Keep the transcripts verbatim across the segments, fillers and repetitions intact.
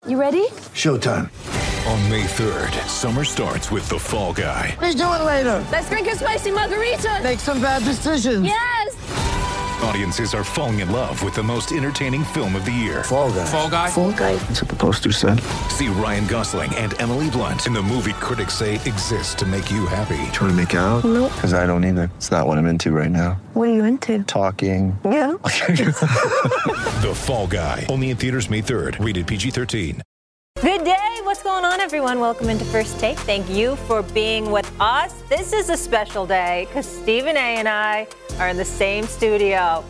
You ready? Showtime. On May third, summer starts with The Fall Guy. Let's do it later. Let's drink a spicy margarita. Make some bad decisions. Yes. Audiences are falling in love with the most entertaining film of the year. Fall Guy. Fall Guy? Fall Guy. That's what the poster said. See Ryan Gosling and Emily Blunt in the movie critics say exists to make you happy. Trying to make it out? Nope. Because I don't either. It's not what I'm into right now. What are you into? Talking. Yeah. The Fall Guy. Only in theaters May third. Rated P G thirteen. Good day. What's going on, everyone? Welcome into First Take. Thank you for being with us. This is a special day because Stephen A. and I are in the same studio.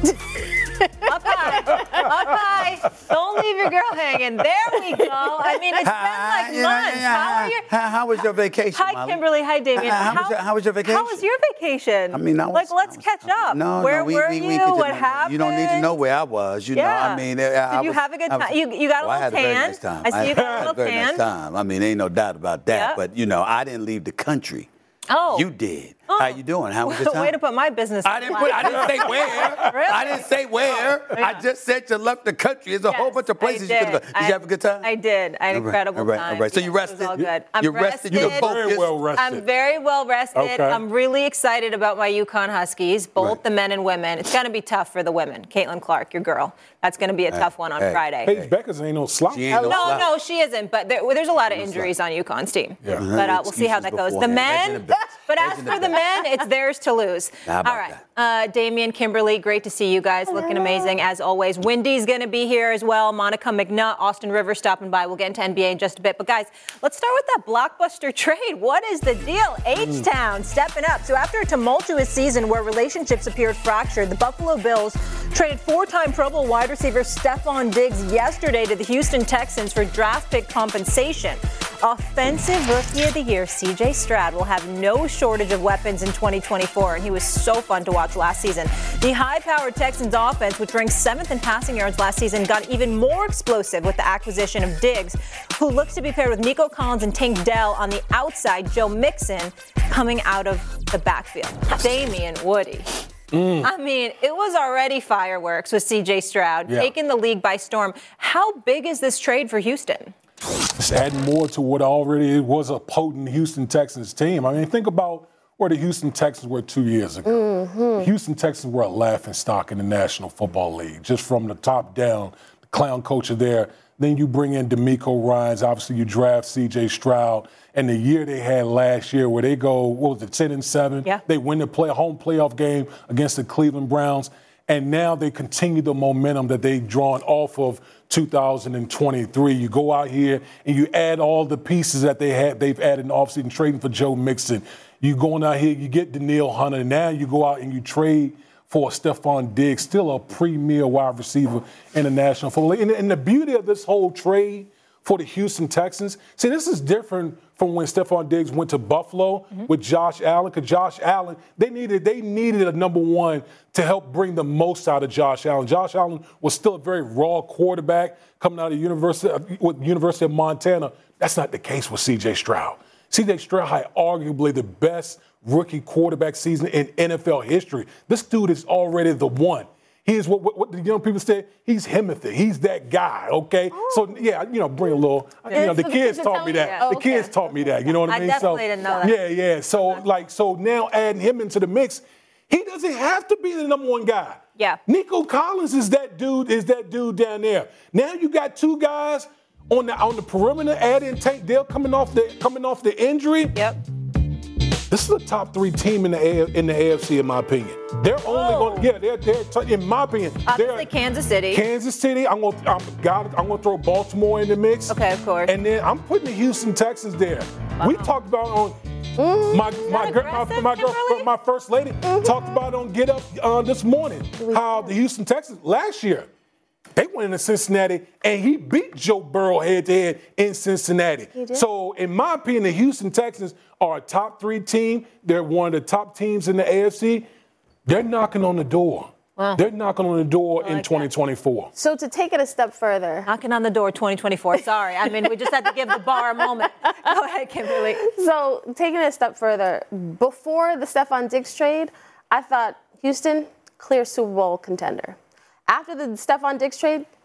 Up high, up high. Don't leave your girl hanging. There we go. I mean, it's been like Yeah, months. yeah, How are your? How, how was your vacation, Hi, Molly? Kimberly. Hi, Damien. How, how, was your, how was your vacation? How was your vacation? I mean, I was, like, let's I was, catch up. No, where no, we, were we, you? we could what just, happened? You don't need to know where I was. You yeah. know, I mean, I, Did I you was, have a good I was, time? You, you got a well, little I had tan. a very nice time. I see you got a had little a very tan. nice time. I mean, ain't no doubt about that. Yeah. But you know, I didn't leave the country. Oh. You did. Oh. How you doing? How was your time? Way to put my business. I didn't put. I didn't say where. Really? I didn't say where. Yeah. I just said you left the country. There's a Yes, whole bunch of places I you could go. did. Did I- you have a good time? I did. I had an All right, incredible all right, time. all right. So you Yes, rested? It was all You- good. I'm you rested? You rested. focused? Very well rested. I'm very well rested. Okay. I'm really excited about my UConn Huskies, both Right. the men and women. It's going to be tough for the women. Caitlin Clark, your girl. That's going to be a Hey, tough one on hey, Friday. Paige Beckers ain't no slouch. She ain't No, no no, slouch. she isn't. But there, there's a lot of injuries on UConn's team. Yeah. But uh, we'll see how that goes. The Imagine men, the best. but as Imagine for the the men, it's theirs to lose. How about All right, uh, Damien, Kimberly, great to see you guys. Looking amazing as always. Wendy's going to be here as well. Monica McNutt, Austin Rivers stopping by. We'll get into N B A in just a bit. But guys, let's start with that blockbuster trade. What is the deal? H-Town stepping up. So after a tumultuous season where relationships appeared fractured, the Buffalo Bills traded four-time Pro Bowl wide receiver Stephon Diggs yesterday to the Houston Texans for draft pick compensation. Offensive Rookie of the Year, C J Stroud, will have no shortage of weapons in twenty twenty-four, and he was so fun to watch last season. The high-powered Texans offense, which ranked seventh in passing yards last season, got even more explosive with the acquisition of Diggs, who looks to be paired with Nico Collins and Tank Dell on the outside, Joe Mixon coming out of the backfield. Damian Woody. Mm. I mean, it was already fireworks with C J Stroud, Yeah. taking the league by storm. How big is this trade for Houston? It's adding more to what already was a potent Houston Texans team. I mean, think about where the Houston Texans were two years ago. Mm-hmm. The Houston Texans were a laughingstock in the National Football League, just from the top down. The clown coach are there. Then you bring in DeMeco Ryans. Obviously, you draft C J Stroud. And the year they had last year where they go, what was it, ten and seven? Yeah. They win the play, home playoff game against the Cleveland Browns. And now they continue the momentum that they've drawn off of two thousand twenty-three. You go out here and you add all the pieces that they had, they've added in the offseason, trading for Joe Mixon. You going out here, you get Danielle Hunter. And now you go out and you trade for Stephon Diggs, still a premier wide receiver in the National Football League. And, and the beauty of this whole trade for the Houston Texans, see, this is different from when Stephon Diggs went to Buffalo mm-hmm. with Josh Allen, because Josh Allen, they needed they needed a number one to help bring the most out of Josh Allen. Josh Allen was still a very raw quarterback coming out of the University of, with University of Montana. That's not the case with C J Stroud. C J Stroud had arguably the best rookie quarterback season in N F L history. This dude is already the one. He is what, what, what the young people say. He's Himothy. He's that guy, okay? Oh. So, yeah, you know, bring a little, you know, the kids taught me that. Oh, the okay. kids taught me that, you know what I mean? I definitely so, didn't know that. Yeah, yeah. So, like, so now adding him into the mix, he doesn't have to be the number one guy. Yeah. Nico Collins is that dude, is that dude down there. Now you got two guys on the on the perimeter, adding Tank Dell coming off the coming off the injury. Yep. This is a top three team in the A- in the A F C, in my opinion. They're only Oh. going, yeah, they're, they're t- in my opinion. Obviously, they're, Kansas City. Kansas City. I'm gonna, I'm, got, I'm gonna throw Baltimore in the mix. Okay, of course. And then I'm putting the Houston Texans there. Wow. We talked about on Mm, my my, that girl, my aggressive, my, girl, Kimberly? my first lady Mm-hmm. talked about on Get Up uh, this morning how the Houston Texans last year. They went into Cincinnati, and he beat Joe Burrow head-to-head in Cincinnati. So, in my opinion, the Houston Texans are a top three team. They're one of the top teams in the A F C. They're knocking on the door. Wow. They're knocking on the door in like twenty twenty-four. So to take it a step further. Knocking on the door twenty twenty-four. Sorry. I mean, we just had to give the bar a moment. Go ahead, Kimberly. So taking it a step further, before the Stephon Diggs trade, I thought Houston, clear Super Bowl contender. After the Stephon Diggs trade,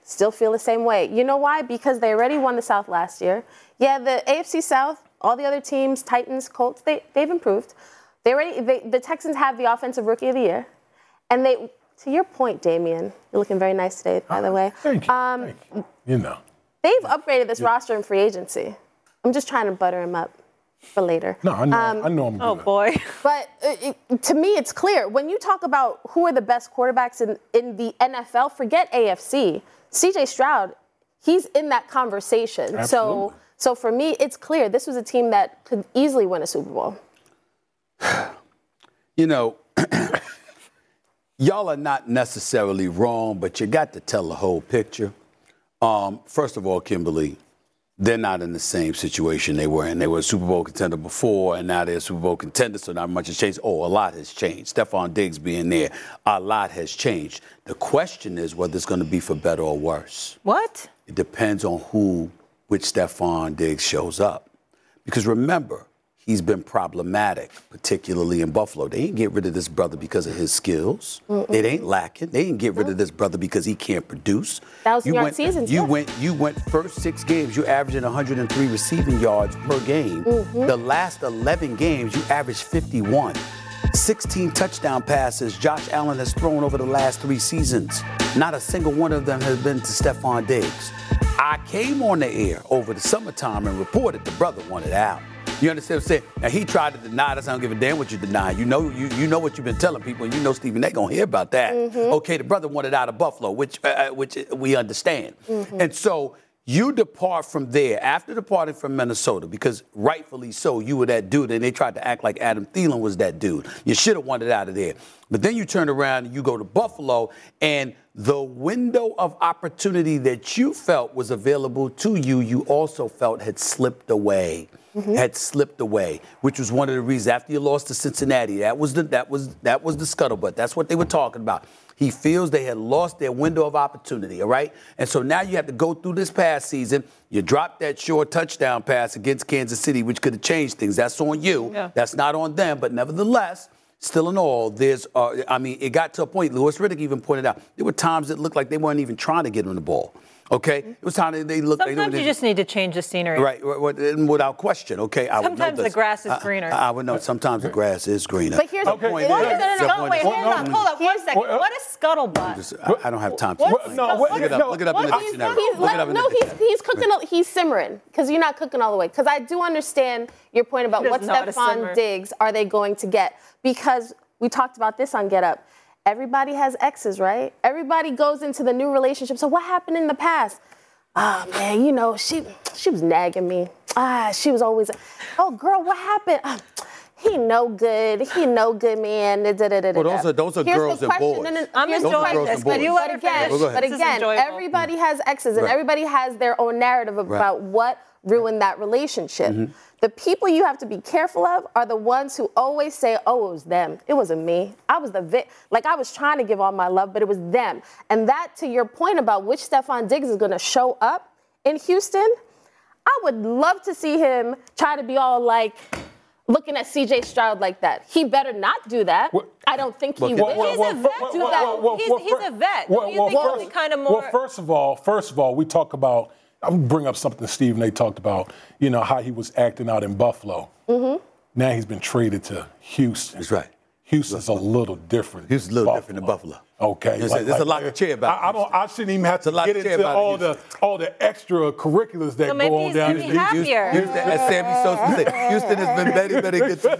still feel the same way. You know why? Because they already won the South last year. Yeah, the A F C South, all the other teams, Titans, Colts, they, they've improved. They already, they, the Texans have the Offensive Rookie of the Year. And they, to your point, Damian, you're looking very nice today, by the way. Thank you. Um, Thank you. You know. They've upgraded this yeah. roster in free agency. I'm just trying to butter him up for later. No, I know, um, I know I'm good. Oh, boy. But it, it, to me, it's clear. When you talk about who are the best quarterbacks in, in the N F L, forget A F C. C J Stroud, he's in that conversation. Absolutely. So, so for me, it's clear this was a team that could easily win a Super Bowl. You know, y'all are not necessarily wrong, but you got to tell the whole picture. Um, first of all, Kimberly, they're not in the same situation they were in. They were a Super Bowl contender before, and now they're a Super Bowl contender, so not much has changed. Oh, a lot has changed. Stephon Diggs being there, a lot has changed. The question is whether it's going to be for better or worse. What? It depends on who, which Stephon Diggs shows up. Because remember, he's been problematic, particularly in Buffalo. They didn't get rid of this brother because of his skills. Mm-mm. It ain't lacking. They didn't get rid of this brother because he can't produce. Thousand you yard went, seasons. You yeah. went. You went first six games. You averaging one hundred three receiving yards per game. Mm-hmm. The last eleven games, you averaged fifty-one. sixteen touchdown passes Josh Allen has thrown over the last three seasons. Not a single one of them has been to Stephon Diggs. I came on the air over the summertime and reported the brother wanted out. You understand what I'm saying? Now, he tried to deny this. I don't give a damn what you deny. You know you, you know what you've been telling people, and you know, Stephen, they're going to hear about that. Mm-hmm. Okay, the brother wanted out of Buffalo, which uh, which we understand. Mm-hmm. And so you depart from there after departing from Minnesota, because rightfully so, you were that dude, and they tried to act like Adam Thielen was that dude. You should have wanted out of there. But then you turn around and you go to Buffalo, and the window of opportunity that you felt was available to you, you also felt had slipped away. Mm-hmm. Had slipped away, which was one of the reasons after you lost to Cincinnati. That was the that was that was the scuttlebutt. That's what they were talking about. He feels they had lost their window of opportunity, all right? And so now you have to go through this past season. You dropped that short touchdown pass against Kansas City, which could have changed things. That's on you. Yeah. That's not on them. But nevertheless, still in all, there's, uh, I mean, it got to a point, Louis Riddick even pointed out, there were times it looked like they weren't even trying to get him the ball. Okay, it was time they looked. Sometimes they, you just need to change the scenery. Right, without question. Okay, I sometimes would know the grass is greener. I, I would know. Sometimes the grass is greener. But here's okay. the point. No, no, no, no, wait, hold on, hold on, one second. What is scuttlebutt? Just, I, I don't have time to What's explain. No, what, look it up. no, look it up in the dictionary. He's, look it up in no, the he's dictionary. he's cooking. He's simmering because you're not cooking all the way. Because I do understand your point about what Stephon Diggs are they going to get, because we talked about this on Get Up. Everybody has exes, right? Everybody goes into the new relationship. So what happened in the past? Ah, oh, man, you know, she she was nagging me. Ah, she was always, oh, girl, what happened? Ah, he no good. He no good, man. Da, da, da, da, well, those are, those are girls and boys. No, no, I'm enjoying this, but you let her finish. Well, but again, everybody has exes, and right. everybody has their own narrative about right. what ruined that relationship. Mm-hmm. The people you have to be careful of are the ones who always say, oh, it was them. It wasn't me. I was the vi- like I was trying to give all my love, but it was them. And that, to your point about which Stephon Diggs is going to show up in Houston, I would love to see him try to be all like looking at C J Stroud like that. He better not do that. What? I don't think he well, will. He's a vet. do that. He's, he's a vet. Well, you well, think first, he'll be kind of more? Well, first of all, first of all, we talk about. I'm gonna bring up something Steve and they talked about. You know how he was acting out in Buffalo. Mm-hmm. Now he's been traded to Houston. That's right. Houston's a little different. Houston's a little Buffalo. different than Buffalo. Okay, There's, like, there's like, a lot to cheer about. I, I don't. I shouldn't even have to lot get to cheer into about all the all the extracurriculars that So maybe go on he's down gonna here. be happier. Houston, as Sammy Sosa said, Houston has been very, very good to me.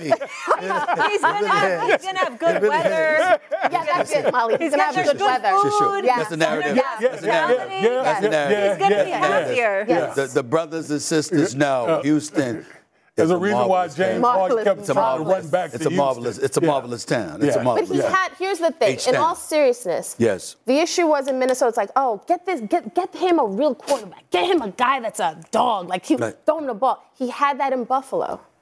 He's gonna have, he's gonna have good weather. Yeah, that's it, Molly. He's going to have good weather. Sure, sure. Yeah. That's the narrative. Yeah. That's the narrative. Yeah, yeah, That's the yeah, narrative. He's gonna yeah, be yeah, happier. Yes. The, the brothers and sisters know Houston. There's is a reason why marvelous James town. Harden kept It's a trying to marvelous- run back It's to a marvelous. Houston. It's a Yeah. marvelous town. It's Yeah. a marvelous. But he's Yeah. had, here's the thing, H in ten. all seriousness, Yes. the issue was in Minnesota, it's like, oh, get this, get get him a real quarterback. Get him a guy that's a dog. Like, he Right. throw him the ball. He had that in Buffalo.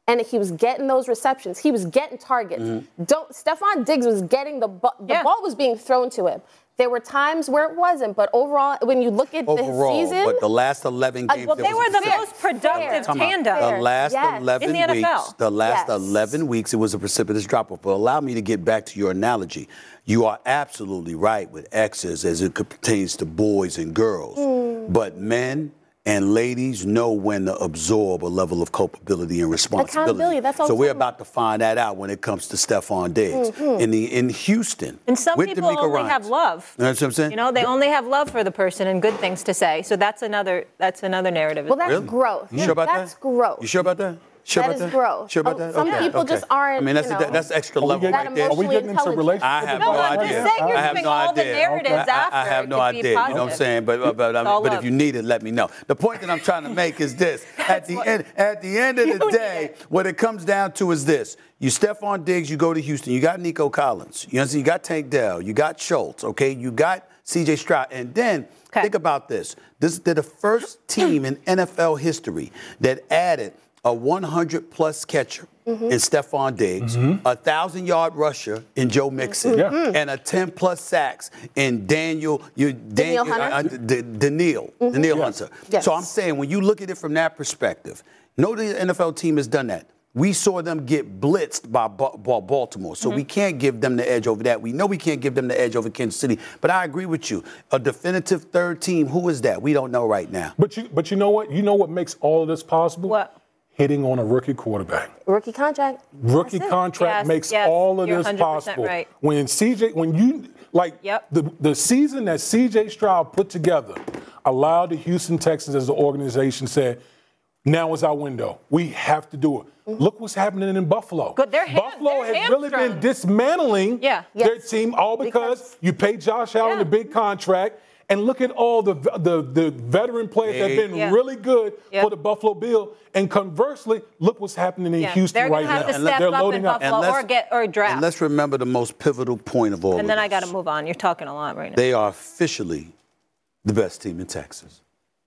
and he was getting those receptions. He was getting targets. Mm-hmm. Don't Stephon Diggs was getting the bu- the yeah. ball was being thrown to him. There were times where it wasn't, but overall, when you look at overall, the season, but the last eleven games, uh, well, they were the fair. most productive fair. tandem. The last yes. eleven in the N F L. weeks, the last yes. eleven weeks, it was a precipitous drop-off. But allow me to get back to your analogy. You are absolutely right with X's as it pertains to boys and girls, mm. but men and ladies know when to absorb a level of culpability and responsibility. Accountability, that's all so we're about. about to find that out when it comes to Stephon Diggs. Mm-hmm. In the in Houston, and some with people D'Amico only Ryans. have love. You know what I'm saying? You know, they only have love for the person and good things to say. So that's another that's another narrative. Well, that's really? growth. You sure about that's that? growth. You sure about that? Sure that about is that? growth. Sure about Oh, that? some okay. people okay. just aren't. I mean, that's you know, that, that's extra are we level getting, right there. Are we getting into relationships? I have no, no I'm idea. just saying you're I have giving no all the idea. narratives I, after. I have It no could idea. be You know what I'm positive. saying? But but, but, I mean, but if you need it, let me know. The point that I'm trying to make is this: at the end, at the end of the day, what it comes down to is this: you Stephon Diggs, you go to Houston, you got Nico Collins, you know, you got Tank Dell, you got Schultz, okay, you got C J Stroud, and then okay. think about this: this they're the first team in N F L history that added a one hundred plus catcher mm-hmm. in Stephon Diggs, mm-hmm. a thousand-yard rusher in Joe Mixon, mm-hmm. and a ten plus sacks in Daniel, you, Daniel Dan, Hunter. uh, uh, D- Daniel, mm-hmm. Daniel yes. Hunter. Yes. So I'm saying when you look at it from that perspective, no N F L team has done that. We saw them get blitzed by Baltimore, so mm-hmm. we can't give them the edge over that. We know we can't give them the edge over Kansas City, but I agree with you. A definitive third team, who is that? We don't know right now. But you, but you know what? You know what makes all of this possible? What? Hitting on a rookie quarterback. Rookie contract. Rookie contract yes, makes yes, all of you're this one hundred percent possible. Right. When C J, when you like yep. the the season that C J Stroud put together, allowed the Houston Texans as the organization said, now is our window. We have to do it. Mm-hmm. Look what's happening in Buffalo. Good, they're ham- Buffalo they're has really been dismantling yeah. their yes. team, all because, because you pay Josh Allen yeah. a big contract. And look at all the the, the veteran players hey. that have been yeah. really good yeah. for the Buffalo Bills. And conversely, look what's happening in yeah. Houston They're right gonna now. have to step They're up loading in up. Buffalo or get or draft. And let's remember the most pivotal point of all And of then this. I got to move on. You're talking a lot right now. They are officially the best team in Texas.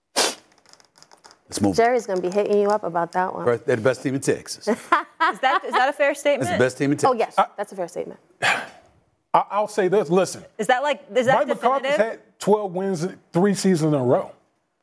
Let's move. Jerry's going to be hitting you up about that one. They're the best team in Texas. Is that is that a fair statement? It's the best team in Texas. Oh, yes. I, that's a fair statement. I, I'll say this. Listen. Is that like, is that Mike McCarthy's definitive? had twelve wins three seasons in a row.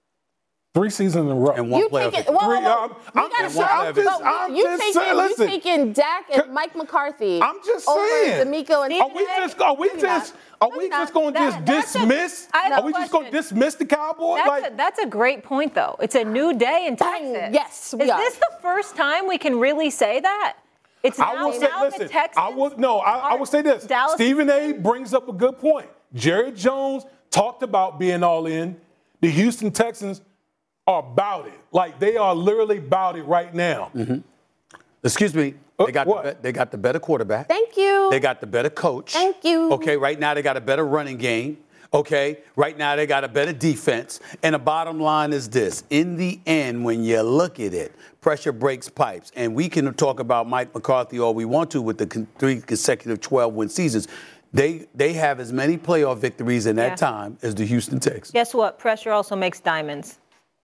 Three seasons in a row. And one You playoff take it. victory. Whoa, whoa, whoa. I'm- I'm You gotta just- show- I'm just- but I'm you just taking, saying, listen. You taking Dak and Mike McCarthy. I'm just over saying. D'Amico and Are we Stephen A? just are we No, you're just not. are No, we you're just not. going to That- just that's a- dismiss? I have Are a we just going to question. dismiss the Cowboys? That's, Like a, that's a great point, though. It's a new day in Bang. Texas. Yes, we Is are. this the first time we can really say that? It's now, I will say, now listen. the Texans I will no. I, I are will say this. Dallas- Stephen A. brings up a good point. Jared Jones talked about being all in. The Houston Texans are about it. Like they are literally about it right now. Mm-hmm. Excuse me. They got what? the be- they got the better quarterback. Thank you. They got the better coach. Thank you. Okay, right now they got a better running game. Okay, right now they got a better defense. And the bottom line is this. In the end, when you look at it, pressure breaks pipes. And we can talk about Mike McCarthy all we want to with the con- three consecutive twelve-win seasons. They they have as many playoff victories in that Yeah. time as the Houston Texans. Guess what? Pressure also makes diamonds.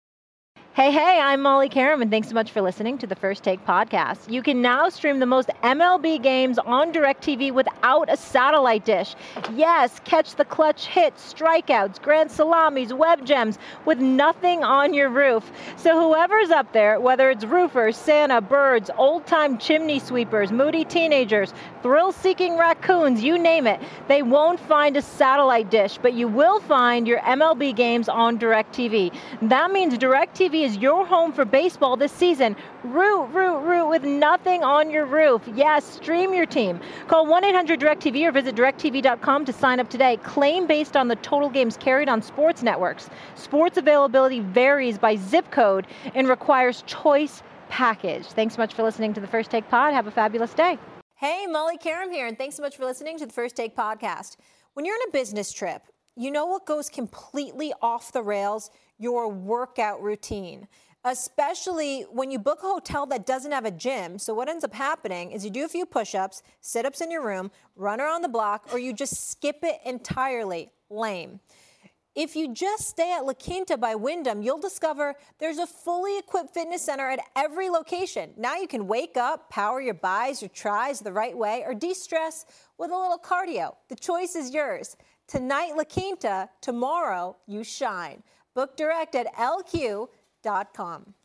Hey, hey, I'm Molly Karam, and thanks so much for listening to the First Take podcast. You can now stream the most M L B games on DirecTV without a satellite dish. Yes, catch the clutch hits, strikeouts, grand salamis, web gems with nothing on your roof. So whoever's up there, whether it's roofers, Santa, birds, old-time chimney sweepers, moody teenagers, thrill-seeking raccoons, you name it, they won't find a satellite dish, but you will find your M L B games on DirecTV. That means DirecTV is your home for baseball this season. Root, root, root with nothing on your roof. Yes, stream your team. Call one eight hundred direct T V or visit direct T V dot com to sign up today. Claim based on the total games carried on sports networks. Sports availability varies by zip code and requires choice package. Thanks so much for listening to the First Take Pod. Have a fabulous day. Hey, Molly Karam here, and thanks so much for listening to the First Take podcast. When you're on a business trip, you know what goes completely off the rails? Your workout routine, especially when you book a hotel that doesn't have a gym. So what ends up happening is you do a few push-ups, sit-ups in your room, run around the block, or you just skip it entirely. Lame. if you just stay at La Quinta by Wyndham, you'll discover there's a fully equipped fitness center at every location. Now you can wake up, power your buys, your tries the right way, or de-stress with a little cardio. The choice is yours. Tonight, La Quinta. Tomorrow, you shine. Book direct at L Q dot com.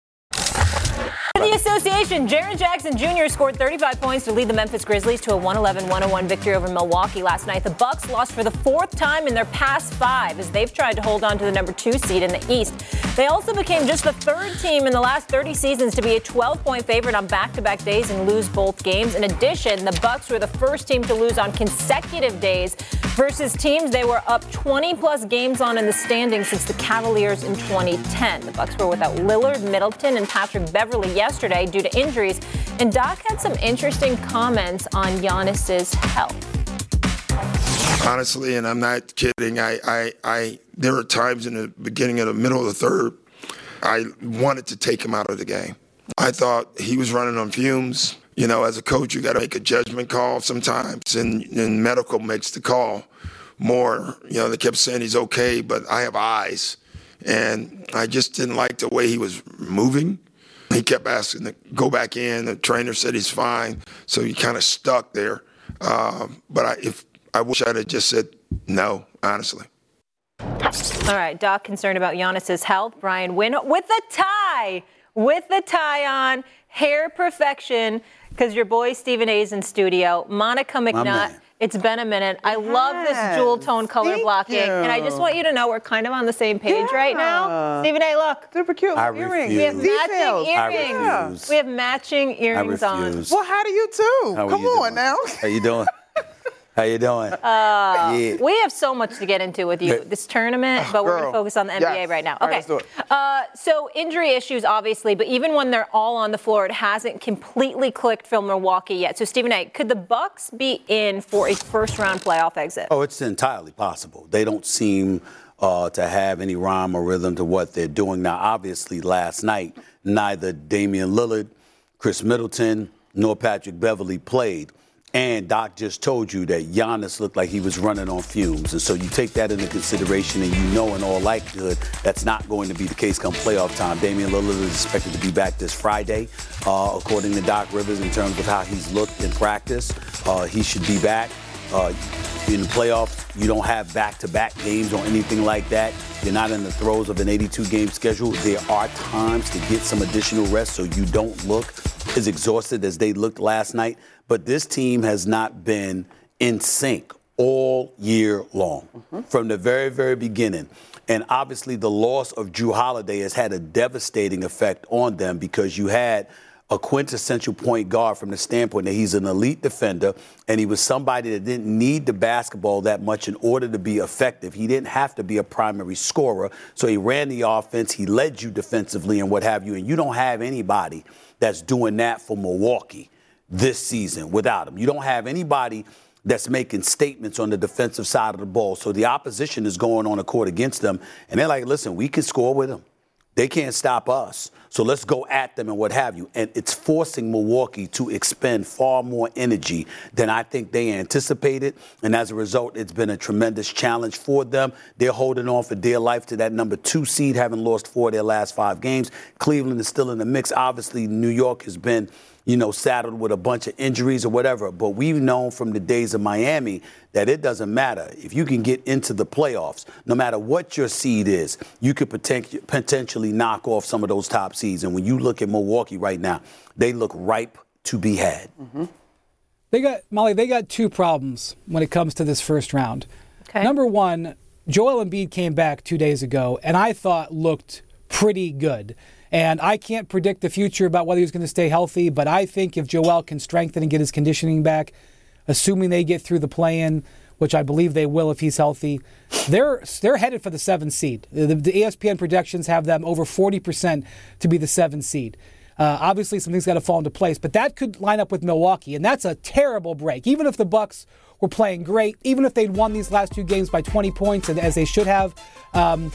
In the association, Jaren Jackson Junior scored thirty-five points to lead the Memphis Grizzlies to a one eleven one oh one victory over Milwaukee last night. The Bucks lost for the fourth time in their past five as they've tried to hold on to the number two seed in the East. They also became just the third team in the last thirty seasons to be a twelve-point favorite on back-to-back days and lose both games. In addition, the Bucks were the first team to lose on consecutive days versus teams they were up twenty-plus games on in the standings since the Cavaliers in twenty ten. The Bucks were without Lillard, Middleton, and Patrick Beverley yesterday due to injuries. And Doc had some interesting comments on Giannis's health. Honestly, and I'm not kidding, I, I, I, there were times in the beginning of the middle of the third, I wanted to take him out of the game. I thought he was running on fumes. You know, as a coach, you got to make a judgment call sometimes, and, and medical makes the call more. You know, they kept saying he's okay, but I have eyes. And I just didn't like the way he was moving. He kept asking to go back in. The trainer said he's fine, so he kind of stuck there. Um, but I, if I wish I'd have just said no, honestly. All right, Doc concerned about Giannis's health. Brian Wynn with the tie, with the tie on, hair perfection, because your boy Stephen A's in studio. Monica McNutt. It's been a minute. I yes. love this jewel tone color Thank blocking. You. And I just want you to know we're kind of on the same page yeah. right now. Stephen A, look. Super cute I earrings. Refuse. We have matching Details. earrings. I refuse. We have matching earrings I on. refuse. Well, how do you too? How Come you on doing? now. How you doing? How you doing? Uh, yeah. We have so much to get into with you this tournament, but we're going to focus on the N B A yes. right now. All Okay. right, let's do it. Uh, so injury issues, obviously, but even when they're all on the floor, it hasn't completely clicked for Milwaukee yet. So, Stephen A, could the Bucks be in for a first-round playoff exit? Oh, it's entirely possible. They don't seem uh, to have any rhyme or rhythm to what they're doing. Now, obviously, last night, neither Damian Lillard, Chris Middleton, nor Patrick Beverley played. And Doc just told you that Giannis looked like he was running on fumes. And so you take that into consideration, and you know in all likelihood that's not going to be the case come playoff time. Damian Lillard is expected to be back this Friday, uh, according to Doc Rivers, in terms of how he's looked in practice. Uh, he should be back. Uh, in the playoffs, you don't have back-to-back games or anything like that. You're not in the throes of an eighty-two game schedule. There are times to get some additional rest so you don't look as exhausted as they looked last night. But this team has not been in sync all year long, mm-hmm. from the very, very beginning. And obviously the loss of Jrue Holiday has had a devastating effect on them because you had a quintessential point guard from the standpoint that he's an elite defender, and he was somebody that didn't need the basketball that much in order to be effective. He didn't have to be a primary scorer, so he ran the offense, he led you defensively and what have you, and you don't have anybody that's doing that for Milwaukee this season without him. You don't have anybody that's making statements on the defensive side of the ball, so the opposition is going on the court against them, and they're like, listen, we can score with them. They can't stop us. So let's go at them and what have you. And it's forcing Milwaukee to expend far more energy than I think they anticipated. And as a result, it's been a tremendous challenge for them. They're holding on for dear life to that number two seed, having lost four of their last five games. Cleveland is still in the mix. Obviously, New York has been, you know, saddled with a bunch of injuries or whatever. But we've known from the days of Miami that it doesn't matter. If you can get into the playoffs, no matter what your seed is, you could poten- potentially knock off some of those top seeds. And when you look at Milwaukee right now, they look ripe to be had. Mm-hmm. They got, Molly, they got two problems when it comes to this first round. Okay. Number one, Joel Embiid came back two days ago, and I thought looked pretty good. And I can't predict the future about whether he's going to stay healthy, but I think if Joel can strengthen and get his conditioning back, assuming they get through the play-in, which I believe they will if he's healthy, they're they're headed for the seventh seed. The, the E S P N projections have them over forty percent to be the seventh seed. Uh, obviously, something's got to fall into place, but that could line up with Milwaukee, and that's a terrible break. Even if the Bucks were playing great, even if they'd won these last two games by twenty points, and as they should have, um,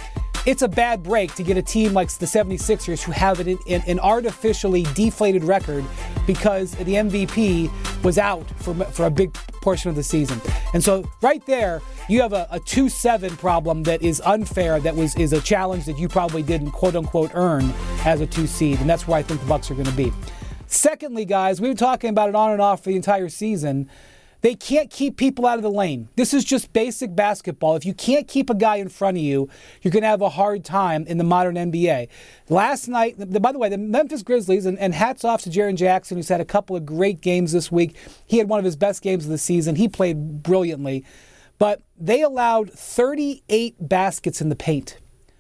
it's a bad break to get a team like the seventy-sixers who have an, an, an artificially deflated record because the M V P was out for, for a big portion of the season. And so right there, you have a, a two seven problem that is unfair, that was is a challenge that you probably didn't quote-unquote earn as a two seed, and that's where I think the Bucks are going to be. Secondly, guys, we've been talking about it on and off for the entire season. They can't keep people out of the lane. This is just basic basketball. If you can't keep a guy in front of you, you're going to have a hard time in the modern N B A. Last night, by the way, the Memphis Grizzlies, and, and hats off to Jaren Jackson, who's had a couple of great games this week. He had one of his best games of the season. He played brilliantly. But they allowed thirty-eight baskets in the paint.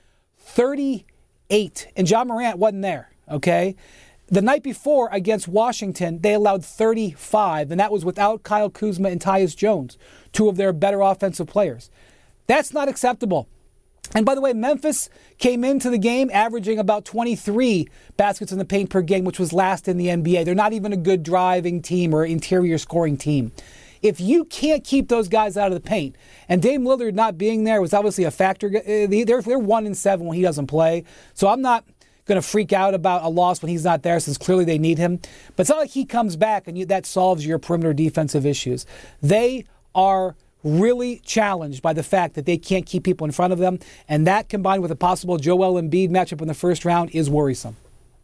thirty-eight. And Ja Morant wasn't there, okay? The night before against Washington, they allowed thirty-five, and that was without Kyle Kuzma and Tyus Jones, two of their better offensive players. That's not acceptable. And by the way, Memphis came into the game averaging about twenty-three baskets in the paint per game, which was last in the N B A. They're not even a good driving team or interior scoring team. If you can't keep those guys out of the paint, and Dame Lillard not being there was obviously a factor. They're, they're one and seven when he doesn't play. So I'm not going to freak out about a loss when he's not there, since clearly they need him. But it's not like he comes back and you, that solves your perimeter defensive issues. They are really challenged by the fact that they can't keep people in front of them, and that combined with a possible Joel Embiid matchup in the first round is worrisome.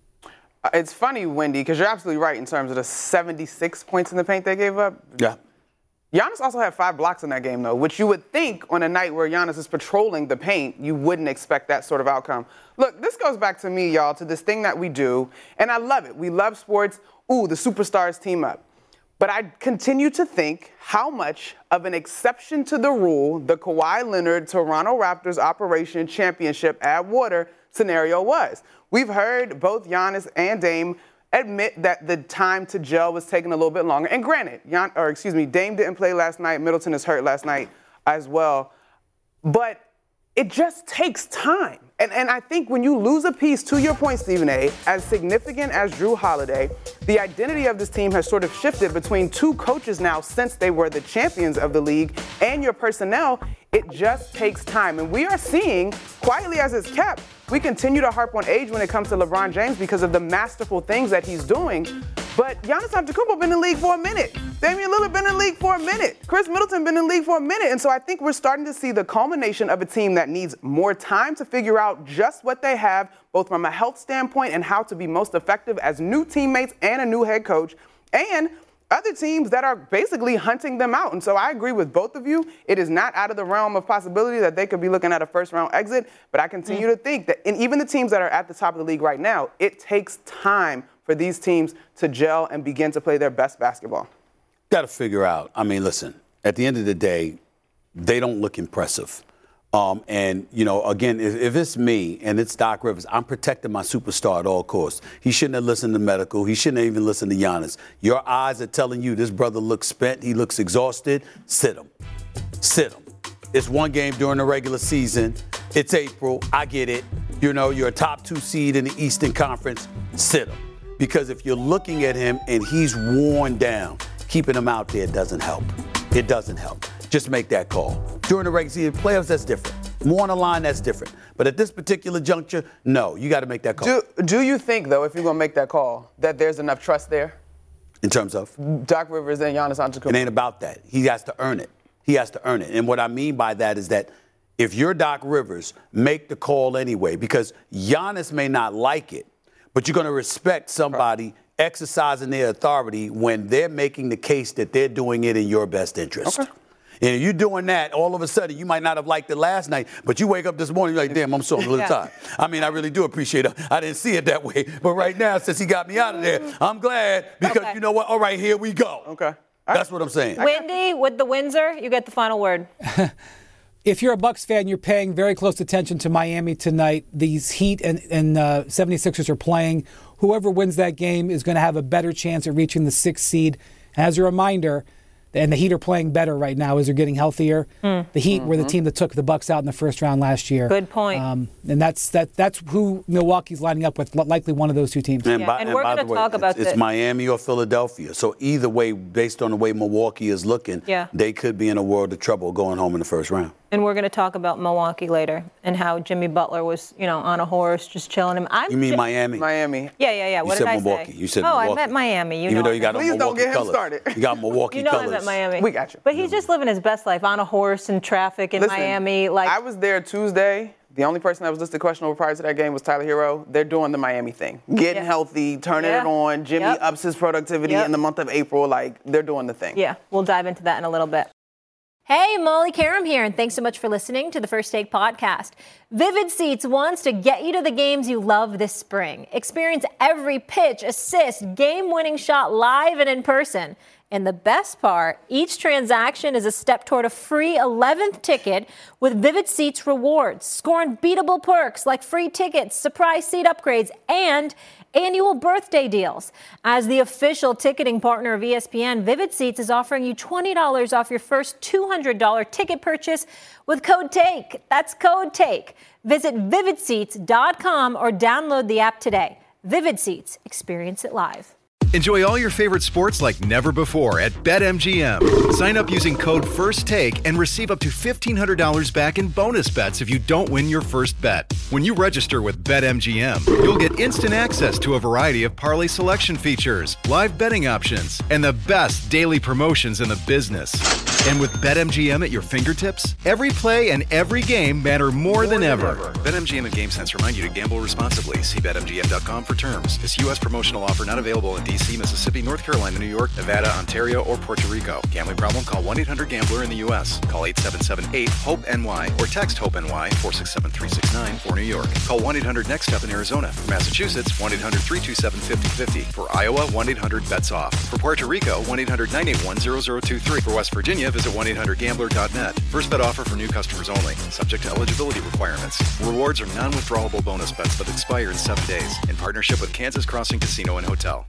It's funny, Wendy, because you're absolutely right in terms of the seventy-six points in the paint they gave up. Yeah. Giannis also had five blocks in that game, though, which you would think on a night where Giannis is patrolling the paint, you wouldn't expect that sort of outcome. Look, this goes back to me, y'all, to this thing that we do, and I love it. We love sports. Ooh, the superstars team up. But I continue to think how much of an exception to the rule the Kawhi Leonard Toronto Raptors Operation Championship Add Water scenario was. We've heard both Giannis and Dame admit that the time to gel was taking a little bit longer. And granted, Gian, or excuse me, Dame didn't play last night. Middleton is hurt last night as well. But it just takes time. And, and I think when you lose a piece, to your point, Stephen A., as significant as Jrue Holiday, the identity of this team has sort of shifted between two coaches now since they were the champions of the league, and your personnel. It just takes time. And we are seeing, quietly as it's kept, we continue to harp on age when it comes to LeBron James because of the masterful things that he's doing. But Giannis Antetokounmpo been in the league for a minute. Damian Lillard been in the league for a minute. Chris Middleton been in the league for a minute. And so I think we're starting to see the culmination of a team that needs more time to figure out just what they have, both from a health standpoint and how to be most effective as new teammates and a new head coach, and other teams that are basically hunting them out. And so I agree with both of you. It is not out of the realm of possibility that they could be looking at a first-round exit, but I continue mm. to think that, and even the teams that are at the top of the league right now, it takes time for these teams to gel and begin to play their best basketball. Got to figure out. I mean, listen, at the end of the day, they don't look impressive. Um, and, you know, again, if, if it's me and it's Doc Rivers, I'm protecting my superstar at all costs. He shouldn't have listened to medical. He shouldn't have even listened to Giannis. Your eyes are telling you this brother looks spent. He looks exhausted. Sit him. Sit him. It's one game during the regular season. It's April. I get it. You know, you're a top two seed in the Eastern Conference. Sit him. Because if you're looking at him and he's worn down, keeping him out there doesn't help. It doesn't help. Just make that call. During the regular season playoffs, that's different. More on the line, that's different. But at this particular juncture, no, you got to make that call. Do, do you think, though, if you're going to make that call, that there's enough trust there? In terms of? Doc Rivers and Giannis Antetokounmpo. It ain't about that. He has to earn it. He has to earn it. And what I mean by that is that if you're Doc Rivers, make the call anyway, because Giannis may not like it, but you're going to respect somebody right. exercising their authority when they're making the case that they're doing it in your best interest. Okay. And if you're doing that, all of a sudden, you might not have liked it last night, but you wake up this morning, you're like, damn, I'm so a little yeah. tired. I mean, I really do appreciate it. I didn't see it that way. But right now, since he got me out of there, I'm glad because okay. you know what? All right, here we go. Okay. That's what I'm saying. Wendy, with the Windsor, you get the final word. If you're a Bucks fan, you're paying very close attention to Miami tonight. These Heat and, and uh, seventy-sixers are playing. Whoever wins that game is going to have a better chance at reaching the sixth seed. And as a reminder, and the Heat are playing better right now as they're getting healthier. Mm. The Heat mm-hmm. were the team that took the Bucks out in the first round last year. Good point. Um, and that's that. That's who Milwaukee's lining up with, likely one of those two teams. And, yeah. by, and, and we're by going the to way, talk about it's, it's Miami or Philadelphia. So either way, based on the way Milwaukee is looking, yeah. they could be in a world of trouble going home in the first round. And we're going to talk about Milwaukee later and how Jimmy Butler was, you know, on a horse just chilling him. I'm you mean j- Miami? Miami. Yeah, yeah, yeah. What you did said I Milwaukee. say? You said oh, Milwaukee. I meant Miami. You Even know though you got Please Milwaukee don't get him colors. started. You got Milwaukee you know colors. I meant Miami. We got you. But he's just living his best life on a horse in traffic in Listen, Miami. Like I was there Tuesday. The only person that was listed questionable prior to that game was Tyler Hero. They're doing the Miami thing. Getting yeah. healthy, turning yeah. it on. Jimmy yep. ups his productivity yep. in the month of April. Like, they're doing the thing. Yeah, we'll dive into that in a little bit. Hey, Molly Karam here, and thanks so much for listening to the First Take podcast. Vivid Seats wants to get you to the games you love this spring. Experience every pitch, assist, game-winning shot live and in person. And the best part, each transaction is a step toward a free eleventh ticket with Vivid Seats rewards. Score unbeatable perks like free tickets, surprise seat upgrades, and annual birthday deals. As the official ticketing partner of E S P N, Vivid Seats is offering you twenty dollars off your first two hundred dollars ticket purchase with code TAKE. That's code TAKE. Visit vivid seats dot com or download the app today. Vivid Seats. Experience it live. Enjoy all your favorite sports like never before at BetMGM. Sign up using code FIRSTTAKE and receive up to fifteen hundred dollars back in bonus bets if you don't win your first bet. When you register with BetMGM, you'll get instant access to a variety of parlay selection features, live betting options, and the best daily promotions in the business. And with BetMGM at your fingertips, every play and every game matter more, more than, than ever. ever. BetMGM and GameSense remind you to gamble responsibly. See Bet M G M dot com for terms. This U S promotional offer not available in D C, Mississippi, North Carolina, New York, Nevada, Ontario, or Puerto Rico. Gambling problem? Call one eight hundred gambler in the U S. Call eight seven seven eight hope N Y or text HOPE-NY four six seven three six nine for New York. Call one eight hundred next step in Arizona. For Massachusetts, one eight hundred three two seven five zero five zero. For Iowa, one eight hundred bets off. For Puerto Rico, one eight hundred nine eight one zero zero two three. For West Virginia, visit one eight hundred gambler dot net. First bet offer for new customers only. Subject to eligibility requirements. Rewards are non-withdrawable bonus bets that expire in seven days. In partnership with Kansas Crossing Casino and Hotel.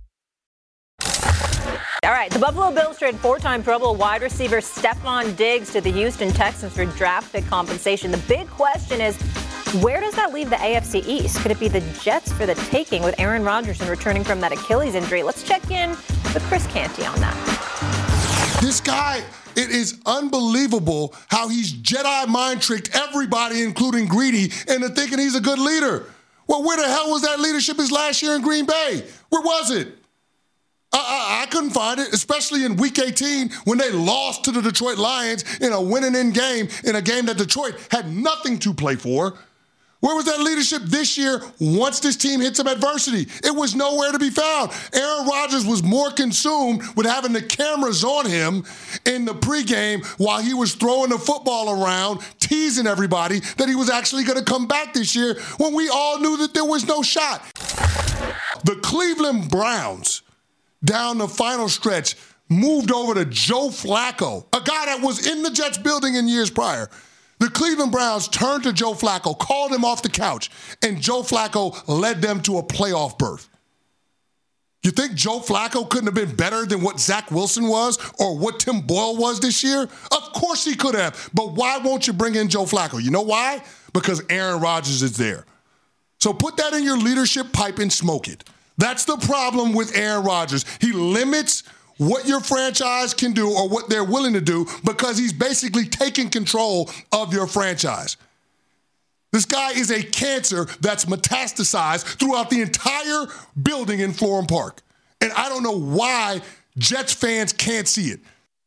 All right, the Buffalo Bills traded four-time Pro Bowl wide receiver Stephon Diggs to the Houston Texans for draft pick compensation. The big question is, where does that leave the A F C East? Could it be the Jets for the taking with Aaron Rodgers and returning from that Achilles injury? Let's check in with Chris Canty on that. This guy, it is unbelievable how he's Jedi mind tricked everybody, including Greedy, into thinking he's a good leader. Well, where the hell was that leadership his last year in Green Bay? Where was it? I, I, I couldn't find it, especially in Week eighteen when they lost to the Detroit Lions in a winning-in game, in a game that Detroit had nothing to play for. Where was that leadership this year once this team hit some adversity? It was nowhere to be found. Aaron Rodgers was more consumed with having the cameras on him in the pregame while he was throwing the football around, teasing everybody that he was actually going to come back this year when we all knew that there was no shot. The Cleveland Browns, down the final stretch, moved over to Joe Flacco, a guy that was in the Jets building in years prior. The Cleveland Browns turned to Joe Flacco, called him off the couch, and Joe Flacco led them to a playoff berth. You think Joe Flacco couldn't have been better than what Zach Wilson was or what Tim Boyle was this year? Of course he could have, but why won't you bring in Joe Flacco? You know why? Because Aaron Rodgers is there. So put that in your leadership pipe and smoke it. That's the problem with Aaron Rodgers. He limits what your franchise can do or what they're willing to do because he's basically taking control of your franchise. This guy is a cancer that's metastasized throughout the entire building in Florham Park. And I don't know why Jets fans can't see it.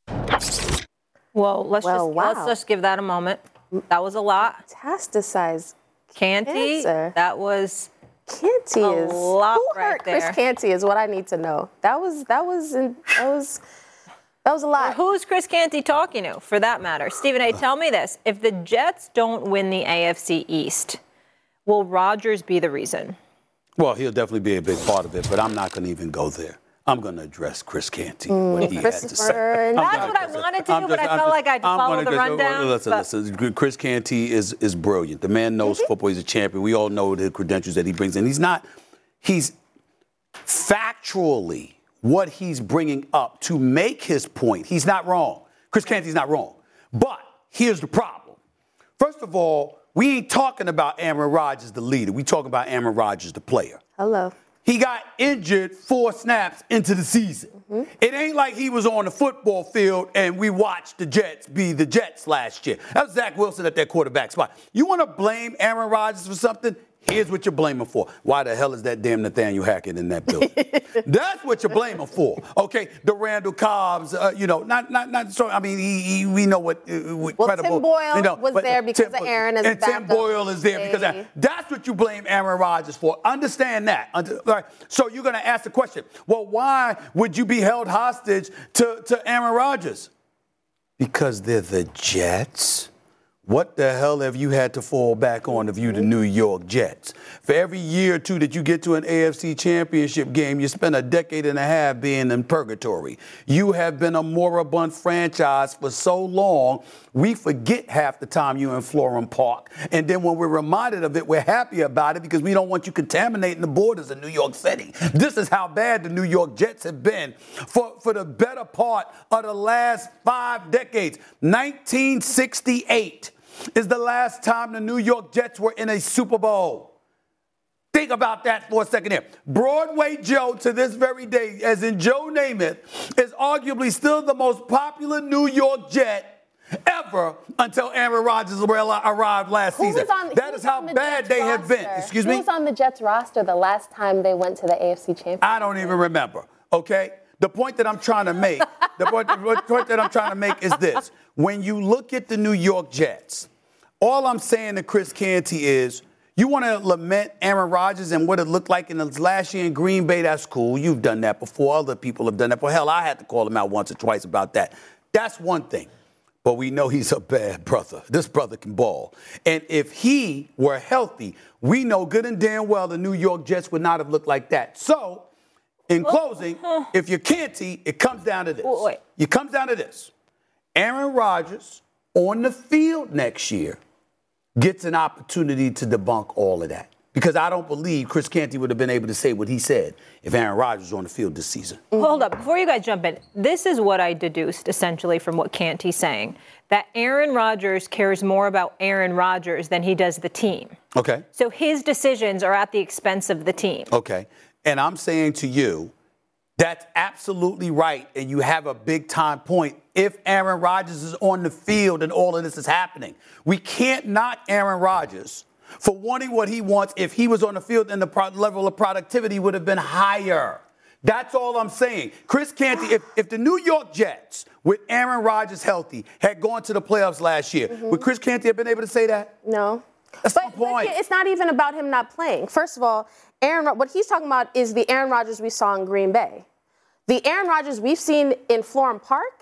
Well, let's, well, just, wow. let's just give that a moment. That was a lot. Metastasized Canty, cancer. That was... Canty a is lot who right hurt there. Chris Canty is what I need to know. That was that was that was that was a lot. Well, who's Chris Canty talking to, for that matter? Stephen A., tell me this: if the Jets don't win the A F C East, will Rodgers be the reason? Well, he'll definitely be a big part of it, but I'm not going to even go there. I'm going to address Chris Canty, mm, what he had to say. That's what I wanted to do, but I felt like I'd follow the rundown. Listen, listen. Chris Canty is is brilliant. The man knows mm-hmm. football. He's a champion. We all know the credentials that he brings in. He's not, he's factually what he's bringing up to make his point. He's not wrong. Chris Canty's not wrong. But here's the problem. First of all, we ain't talking about Aaron Rodgers, the leader. We talking about Aaron Rodgers, the player. Hello. He got injured four snaps into the season. Mm-hmm. It ain't like he was on the football field and we watched the Jets be the Jets last year. That was Zach Wilson at that quarterback spot. You want to blame Aaron Rodgers for something? Here's what you're blaming for. Why the hell is that damn Nathaniel Hackett in that building? That's what you're blaming for. Okay, the Randall Cobbs, uh, you know, not not not. So I mean, he, he, we know what, uh, what well, credible. Tim Boyle you know, was but, there because Tim, of Aaron as and a backup. Tim Boyle is there because of, that's what you blame Aaron Rodgers for. Understand that. All right. So you're going to ask the question. Well, why would you be held hostage to to Aaron Rodgers? Because they're the Jets. What the hell have you had to fall back on if you the New York Jets? For every year or two that you get to an A F C championship game, you spend a decade and a half being in purgatory. You have been a moribund franchise for so long, we forget half the time you're in Florham Park. And then when we're reminded of it, we're happy about it because we don't want you contaminating the borders of New York City. This is how bad the New York Jets have been for, for the better part of the last five decades. nineteen sixty-eight. Is the last time the New York Jets were in a Super Bowl. Think about that for a second here. Broadway Joe, to this very day, as in Joe Namath, is arguably still the most popular New York Jet ever until Aaron Rodgers arrived last who season. On, that is how bad they have been. Excuse who me? Who was on the Jets roster the last time they went to the A F C Championship? I don't even remember, okay? The point that I'm trying to make, the point, the point that I'm trying to make is this. When you look at the New York Jets, all I'm saying to Chris Canty is, you want to lament Aaron Rodgers and what it looked like in the last year in Green Bay, that's cool. You've done that before. Other people have done that before. Hell, I had to call him out once or twice about that. That's one thing. But we know he's a bad brother. This brother can ball. And if he were healthy, we know good and damn well the New York Jets would not have looked like that. So, in closing, if you're Canty, it comes down to this. Wait. It comes down to this. Aaron Rodgers on the field next year gets an opportunity to debunk all of that. Because I don't believe Chris Canty would have been able to say what he said if Aaron Rodgers was on the field this season. Hold up. Before you guys jump in, this is what I deduced essentially from what Canty's saying, that Aaron Rodgers cares more about Aaron Rodgers than he does the team. Okay. So his decisions are at the expense of the team. Okay. And I'm saying to you, that's absolutely right, and you have a big-time point. If Aaron Rodgers is on the field and all of this is happening, we can't knock Aaron Rodgers for wanting what he wants. If he was on the field, and the pro- level of productivity would have been higher. That's all I'm saying. Chris Canty, if, if the New York Jets, with Aaron Rodgers healthy, had gone to the playoffs last year, mm-hmm. would Chris Canty have been able to say that? No. That's but, my point. But it's not even about him not playing. First of all, Aaron, what he's talking about is the Aaron Rodgers we saw in Green Bay. The Aaron Rodgers we've seen in Florham Park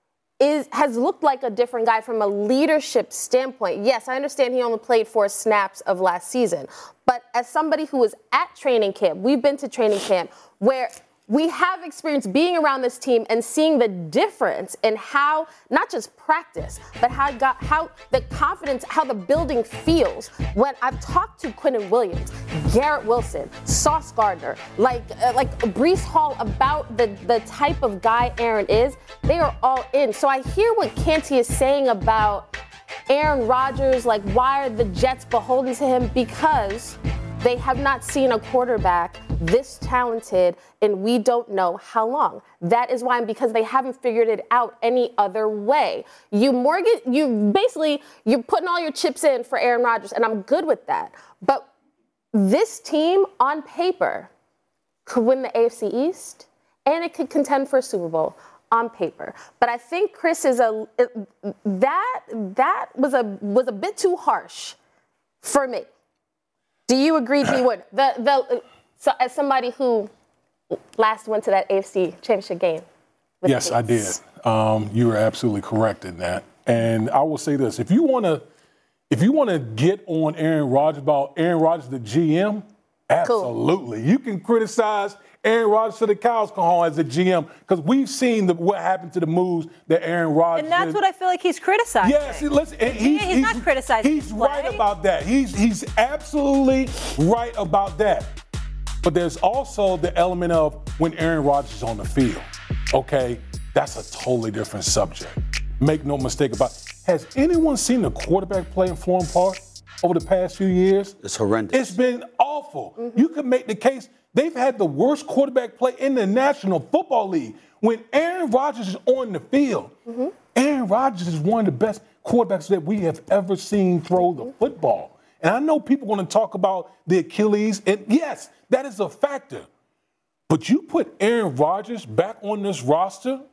is has looked like a different guy from a leadership standpoint. Yes, I understand he only played four snaps of last season, but as somebody who was at training camp, we've been to training camp where we have experience being around this team and seeing the difference in how, not just practice, but how got, how the confidence, how the building feels. When I've talked to Quinnen Williams, Garrett Wilson, Sauce Gardner, like uh, like Breece Hall about the, the type of guy Aaron is, they are all in. So I hear what Canty is saying about Aaron Rodgers, like why are the Jets beholden to him? Because they have not seen a quarterback this talented, and we don't know how long. That is why, because they haven't figured it out any other way. You mortgage, you basically, you're putting all your chips in for Aaron Rodgers, and I'm good with that. But this team, on paper, could win the A F C East, and it could contend for a Super Bowl on paper. But I think Chris is a that that was a was a bit too harsh for me. Do you agree, G Wood? The the so as somebody who last went to that A F C Championship game. Yes, I did. Um, you were absolutely correct in that. And I will say this: if you want to, if you want to get on Aaron Rodgers about Aaron Rodgers, the G M, absolutely, cool. You can criticize Aaron Rodgers to the cows come home as a G M because we've seen the, what happened to the moves that Aaron Rodgers. And that's did. what I feel like he's criticizing. Yes, listen, he's, he's, he's not criticizing. He's right about that. He's he's absolutely right about that. But there's also the element of when Aaron Rodgers is on the field. Okay, that's a totally different subject. Make no mistake about it. Has anyone seen the quarterback play in Florham Park over the past few years? It's horrendous. It's been awful. Mm-hmm. You can make the case they've had the worst quarterback play in the National Football League. When Aaron Rodgers is on the field, mm-hmm. Aaron Rodgers is one of the best quarterbacks that we have ever seen throw the football. And I know people want to talk about the Achilles, and yes, that is a factor. But you put Aaron Rodgers back on this roster